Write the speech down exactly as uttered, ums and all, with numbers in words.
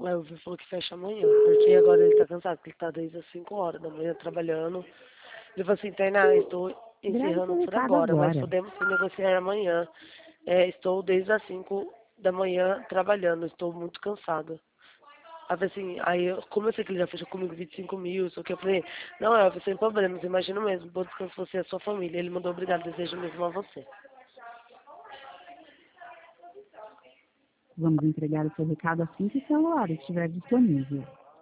O Elvio falou que fecha amanhã, porque agora ele tá cansado, porque ele tá desde as cinco horas da manhã trabalhando. Ele falou assim, Tainá, estou Grave encerrando seu por recado agora, mas agora. podemos sim negociar amanhã. É, estou desde as cinco da manhã trabalhando, estou muito cansada. Aí, eu falei assim, aí eu, como eu sei que ele já fechou comigo vinte e cinco mil, só que eu falei, não, Elvio, sem problemas, imagina mesmo, bom descanso você e a sua família. Ele mandou obrigado, desejo mesmo a você. Vamos entregar o seu recado assim que o celular estiver disponível.